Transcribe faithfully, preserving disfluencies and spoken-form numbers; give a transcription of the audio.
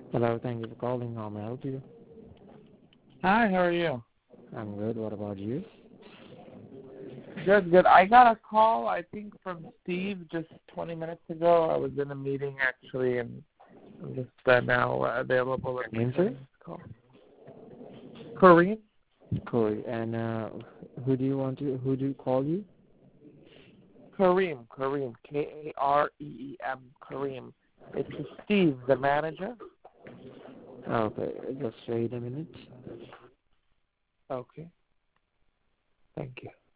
Hello, thank you for calling. How may I help you? Hi, how are you? I'm good. What about you? Good, good. I got a call, I think, from Steve just twenty minutes ago. I was in a meeting, actually, and I'm just uh, now uh, available. Your name, sir? Call. Kareem? Corey. And uh, who do you want to? Who do you call you? Kareem, Kareem, K A R E E M, Kareem. It's Steve, the manager. Okay, just wait a minute. Okay. Thank you.